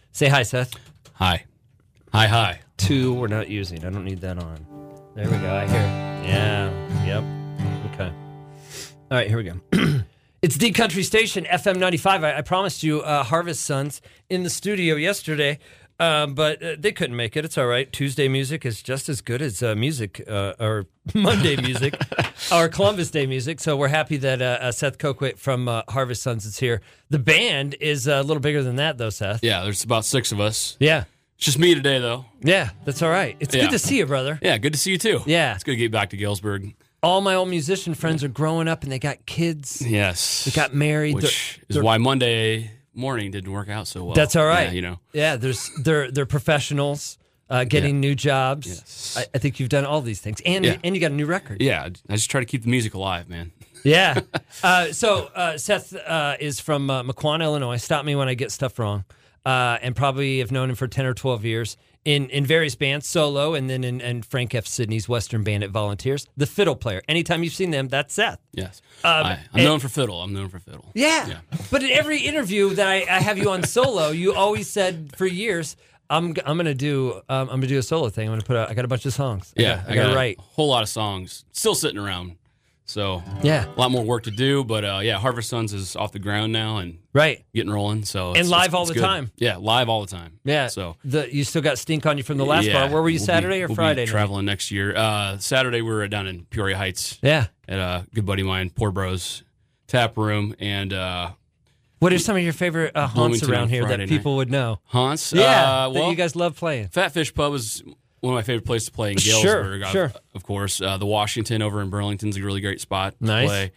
Say hi, Seth. Hi. Hi. 2 we're not using. I don't need that on. There we go. I hear it. Yeah. Yep. Okay. All right, here we go. It's the Country Station, FM 95. I promised you Harvest Sons in the studio yesterday, but they couldn't make it. It's all right. Tuesday music is just as good as music, or Monday music, or Columbus Day music. So we're happy that Seth Coquit from Harvest Sons is here. The band is a little bigger than that, though, Seth. Yeah, there's about 6 of us. Yeah. It's just me today, though. Yeah, that's all right. It's good to see you, brother. Yeah, good to see you, too. Yeah. It's good to get back to Galesburg. All my old musician friends are growing up, and they got kids. Yes. They got married. Which is why Monday morning didn't work out so well. That's all right. Yeah, you know. Yeah, they're professionals getting new jobs. Yes. I think you've done all these things. And you got a new record. Yeah, I just try to keep the music alive, man. Yeah. So Seth is from Mequon, Illinois. Stop me when I get stuff wrong. And probably have known him for 10 or 12 years in various bands, solo, and then in Frank F. Sidney's Western Band at Volunteers. The fiddle player. Anytime you've seen them, that's Seth. Yes. I'm known for fiddle. Yeah. But in every interview that I have you on solo, you always said for years, I'm gonna do a solo thing. I'm gonna put out. I got a bunch of songs. Yeah, I gotta write a whole lot of songs still sitting around. So yeah, a lot more work to do. But Harvest Sons is off the ground now and getting rolling. So and live all the time. Yeah, live all the time. Yeah. So you still got stink on you from the last bar. Where were you Saturday or Friday? We'll be traveling next year. Saturday we were down in Peoria Heights. Yeah. At a good buddy of mine, Poor Bros Tap Room, and what are some of your favorite haunts around here that people would know? Haunts? Yeah, that you guys love playing. Fat Fish Pub is one of my favorite places to play in Galesburg. Sure. Of course. The Washington over in Burlington's a really great spot to play.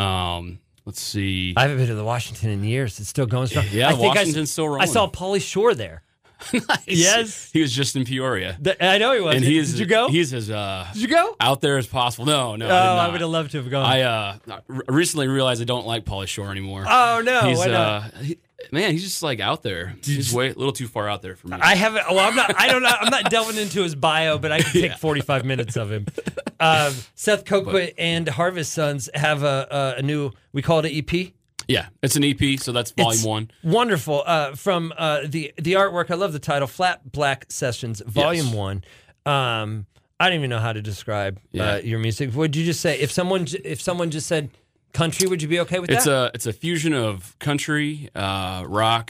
Let's see. I haven't been to the Washington in years. It's still going strong. Yeah, Washington's still rolling. I saw Pauly Shore there. Nice. Yes. He was just in Peoria. I know he was. And did you go? He's as did you go? out there as possible. No, I would have loved to have gone. I recently realized I don't like Pauly Shore anymore. Oh, no. He's, why not? he's just like out there. He's a little too far out there for me. I haven't. Well, I'm not delving into his bio, but I can take 45 minutes of him. Seth Coquit and Harvest Sons have a new. We call it an EP. Yeah, it's an EP, so that's volume 1. Wonderful. From the artwork, I love the title, Flat Black Sessions, Volume 1. I don't even know how to describe your music. Would you just say if someone just said country, would you be okay with that? It's a fusion of country, rock,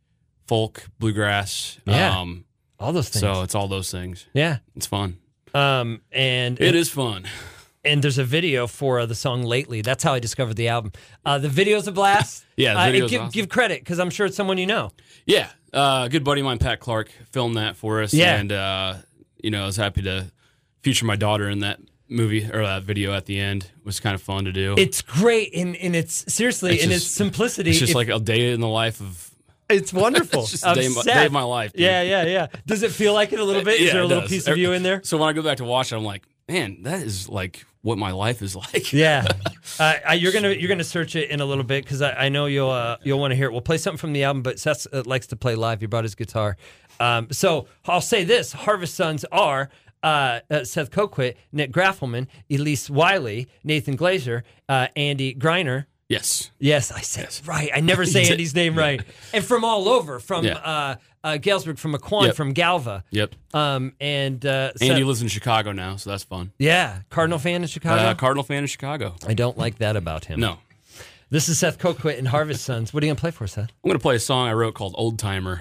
folk, bluegrass. All those things. So it's all those things. Yeah, it's fun. And it is fun. And there's a video for the song Lately. That's how I discovered the album. The video's a blast. Yeah, the video's awesome. Give credit, because I'm sure it's someone you know. Yeah. A good buddy of mine, Pat Clark, filmed that for us. Yeah. And, I was happy to feature my daughter in that movie, or that video at the end. It was kind of fun to do. It's great, and it's, seriously, in its simplicity. It's just like a day in the life of... It's wonderful. It's just a day of my life. Dude. Yeah. Does it feel like it a little bit? Is there a little piece of you in there? So when I go back to watch it, I'm like, man, that is like what my life is like. Yeah, you're gonna search it in a little bit, because I know you'll want to hear it. We'll play something from the album, but Seth likes to play live. He brought his guitar. So I'll say this: Harvest Sons are Seth Coquit, Nick Graffelman, Elise Wiley, Nathan Glazer, Andy Greiner. Yes, I said it right. I never say Andy's name right. And from all over, from Galesburg, from Mequon, from Galva. Yep. And Andy lives in Chicago now, so that's fun. Yeah, Cardinal fan in Chicago. Cardinal fan in Chicago. I don't like that about him. No. This is Seth Coquit and Harvest Sons. What are you gonna play for us, Seth? I'm gonna play a song I wrote called "Old Timer."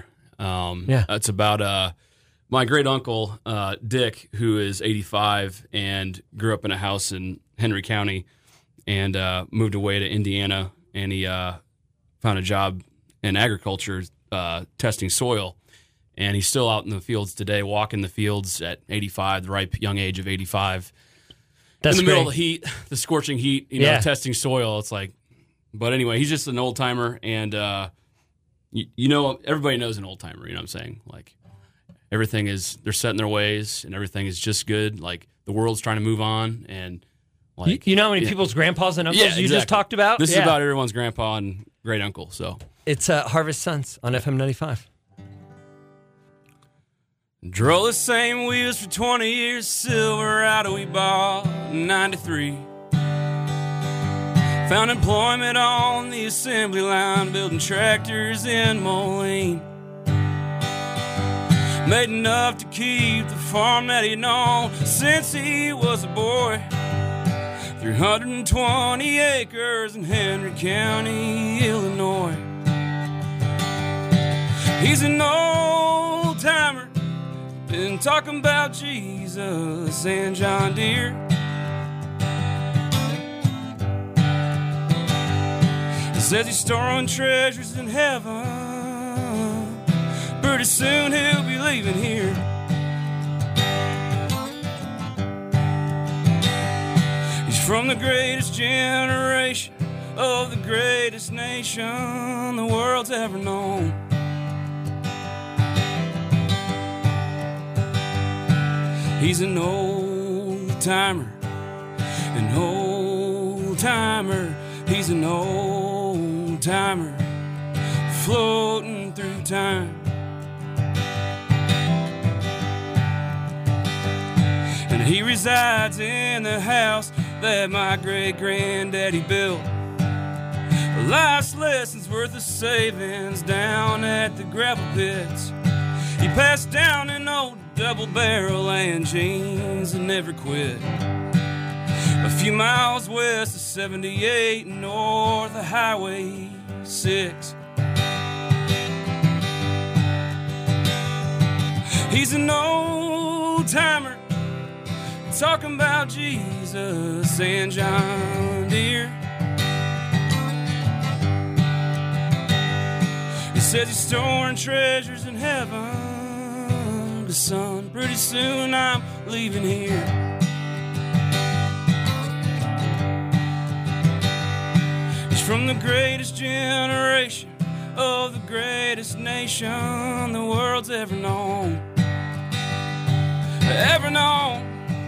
It's about my great uncle Dick, who is 85 and grew up in a house in Henry County, and moved away to Indiana, and he found a job in agriculture testing soil, and he's still out in the fields today, walking the fields at 85, the ripe young age of 85. That's in the middle great. of the heat, the scorching heat, testing soil. It's like, but anyway, he's just an old timer, and everybody knows an old timer. You know what I'm saying? Like, they're set in their ways, and everything is just good. Like, the world's trying to move on, and like, you know how many people's grandpas and uncles you just talked about? This is about everyone's grandpa and great uncle. So it's Harvest Sons on FM 95. Drove the same wheels for 20 years, Silverado we bought in 93. Found employment on the assembly line, building tractors in Moline. made enough to keep the farm that he'd known since he was a boy. 320 acres in Henry County, Illinois. He's an old timer, been talking about Jesus and John Deere. He says he's storing treasures in heaven. Pretty soon he'll be leaving here. He's from the greatest generation of the greatest nation the world's ever known. He's an old timer, an old timer. He's an old timer, floating through time. And he resides in the house that my great-granddaddy built. Life's lessons worth of savings down at the gravel pits. He passed down an old double barrel and jeans that never quit. A few miles west of 78 north of Highway 6. He's an old timer, talking about Jesus and John Deere. He says he's storing treasures in heaven. But son, pretty soon I'm leaving here. He's from the greatest generation of the greatest nation the world's ever known. Ever known.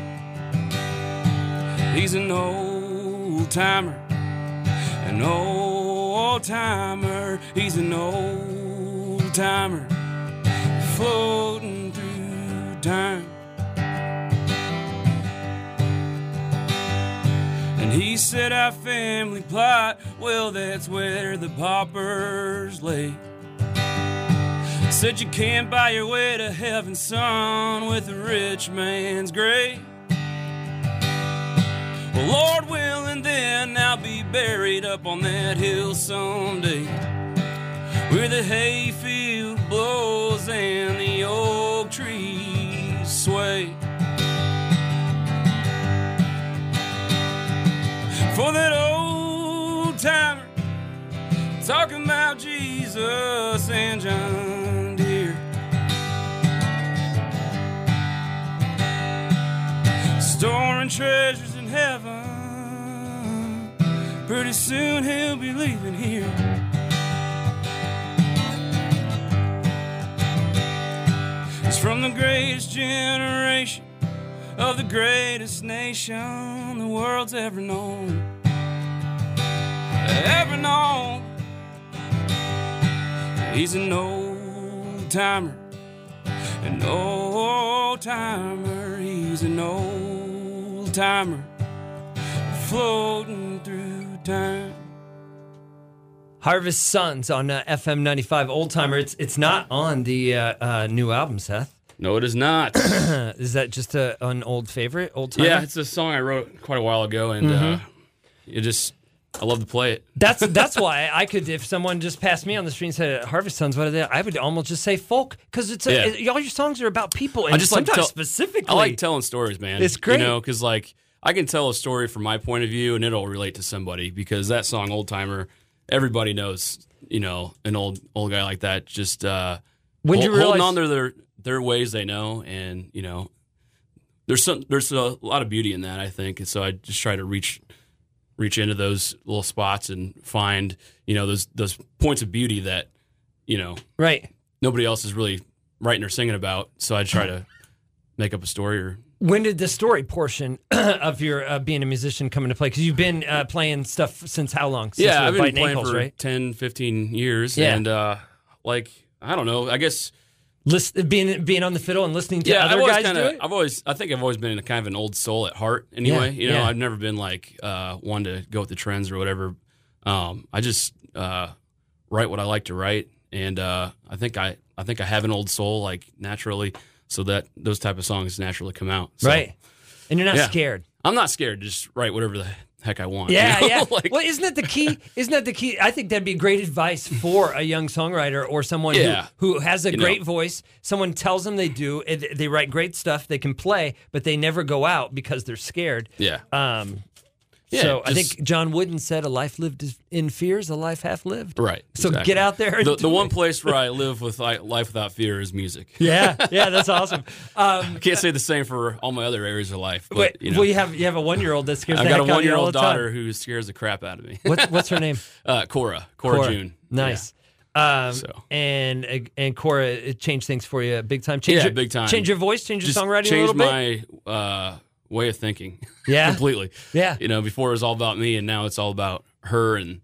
He's an old timer, an old timer. He's an old timer, floating through time. And he said our family plot, well, that's where the paupers lay. Said you can't buy your way to heaven, son, with a rich man's grave. Well, Lord willing, then I'll be buried up on that hill someday, where the hayfield blows and the oak trees sway. For that old timer, talking about Jesus and John Deere. Storing treasures in heaven. Pretty soon he'll be leaving here. He's from the greatest generation of the greatest nation the world's ever known. Ever known. He's an old timer, an old timer. He's an old timer, floating through time. Harvest Sons on FM 95 Old Timer. It's not on the new album, Seth. No, it is not. Is that just an old favorite, Old Timer? Yeah, it's a song I wrote quite a while ago, and I love to play it. That's why I could, if someone just passed me on the street and said Harvest Sons, what are they? I would almost just say folk, because all your songs are about people, and sometimes specifically. I like telling stories, man. It's great, because like I can tell a story from my point of view, and it'll relate to somebody, because that song Old Timer, everybody knows. An old guy like that just when you realize holding on to their ways they know, and there's a lot of beauty in that, I think, and so I just try to reach into those little spots and find, those points of beauty that, right, nobody else is really writing or singing about. So I try to make up a story. When did the story portion of your being a musician come into play? Because you've been playing stuff since how long? Since I've been playing ankles, for right? 10, 15 years. Yeah. And I don't know, I guess being on the fiddle and listening to other guys do it? I think I've always been kind of an old soul at heart anyway. Yeah. I've never been like one to go with the trends or whatever. I just write what I like to write, and I think I have an old soul like naturally, so that those type of songs naturally come out. So, right, and you're not scared. I'm not scared to just write whatever the heck I want. Yeah, you know? yeah. Like, well, isn't that the key? Isn't that the key? I think that'd be great advice for a young songwriter or someone who has a great voice. Someone tells them they do. They write great stuff. They can play, but they never go out because they're scared. Yeah. So I think John Wooden said, "A life lived in fear is a life half lived." Right. So exactly. get out there. The one place where I live with life without fear is music. Yeah, that's awesome. I can't say the same for all my other areas of life. But, wait, you have a 1-year-old that scares. I've got a 1-year-old daughter who scares the crap out of me. What's her name? Cora June. Nice. Yeah. And Cora, it changed things for you big time. Big time. Change your voice, change your songwriting a little bit. Changed my way of thinking. Yeah, completely. Yeah, before it was all about me, and now it's all about her, and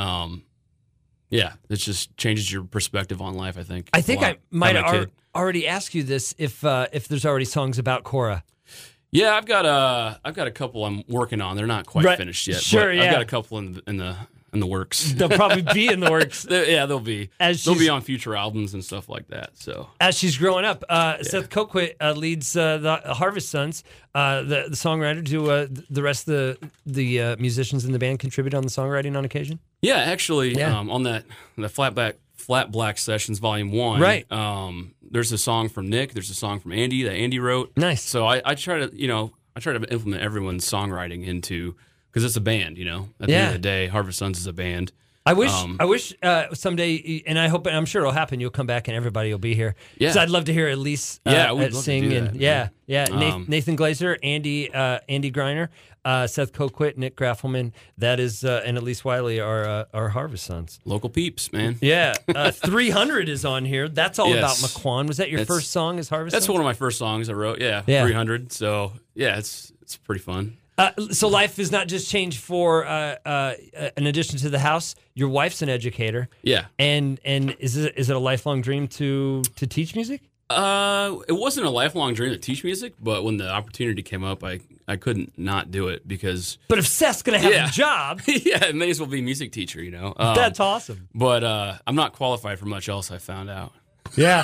it just changes your perspective on life. I think. I might already ask you this if there's already songs about Cora. Yeah, I've got a couple I'm working on. They're not quite finished yet. Sure, but I've got a couple in the works. They'll probably be in the works. They'll be. They'll be on future albums and stuff like that. So as she's growing up, Seth Coquit leads the Harvest Sons. The songwriter. Do the rest of the musicians in the band contribute on the songwriting on occasion? Yeah, actually, on the Flat Black Sessions Volume 1, right? There's a song from Nick. There's a song from Andy that Andy wrote. Nice. So I try to implement everyone's songwriting into. Because it's a band, at the end of the day, Harvest Sons is a band. I wish someday, and I hope, and I'm sure it'll happen. You'll come back and everybody will be here. Yeah, because I'd love to hear Elise sing and Nathan Glazer, Andy Greiner, Seth Coquit, Nick Graffelman. That is, and Elise Wiley are Harvest Sons. Local peeps, man. Yeah, 300 is on here. That's all about McQuan. Was that your first song as Harvest Sons? That's one of my first songs I wrote. Yeah. 300. So it's pretty fun. So life has not just changed for an addition to the house. Your wife's an educator. Yeah. And is it a lifelong dream to teach music? It wasn't a lifelong dream to teach music, but when the opportunity came up, I couldn't not do it because. But if Seth's gonna have a job, it may as well be a music teacher. That's awesome. But I'm not qualified for much else. I found out. Yeah.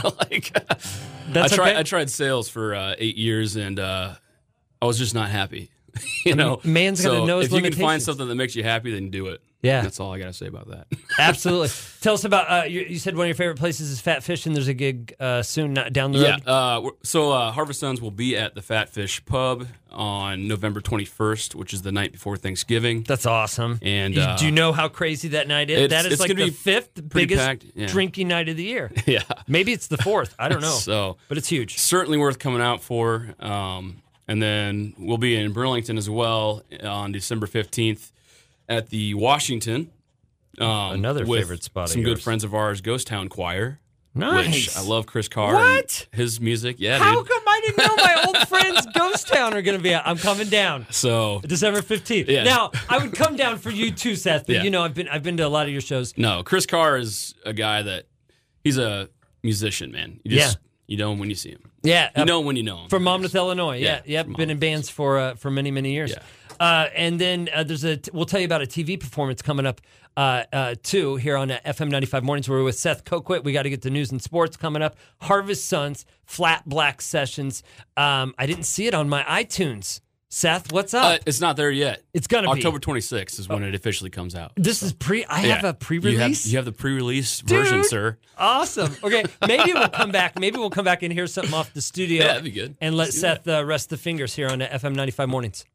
I tried sales for 8 years and I was just not happy. Man's got to know his limitations. If you can find something that makes you happy, then do it. Yeah, that's all I got to say about that. Absolutely. Tell us about. You said one of your favorite places is Fat Fish, and there's a gig soon down the road. Yeah. So Harvest Sons will be at the Fat Fish Pub on November 21st, which is the night before Thanksgiving. That's awesome. And do you know how crazy that night is? That is like the fifth biggest drinking night of the year. Yeah. Maybe it's the fourth. I don't know. But it's huge. Certainly worth coming out for. And then we'll be in Burlington as well on December 15th at the Washington. Another favorite spot some of yours. Good friends of ours, Ghost Town Choir. Nice. Which I love Chris Carr. What? And his music. Yeah, How dude. come I didn't know my old friends Ghost Town are going to be out? I'm coming down. So December 15th. Yeah. Now, I would come down for you too, Seth, but I've been to a lot of your shows. No, Chris Carr is a guy that he's a musician, man. You know him when you see him. Yeah. You know him when you know him. From Monmouth, Illinois. Yeah. Been in bands for many, many years. Yeah. And then we'll tell you about a TV performance coming up too here on FM 95 Mornings. We're with Seth Coquit. We got to get the news and sports coming up. Harvest Sons, Flat Black Sessions. I didn't see it on my iTunes. Seth, what's up? It's not there yet. It's going to be. October 26th is when it officially comes out. This is I have a pre-release? You have the pre-release version, sir. Awesome. Okay, maybe we'll come back. Maybe we'll come back and hear something off the studio. Yeah, that'd be good. And let Seth rest the fingers here on FM 95 Mornings.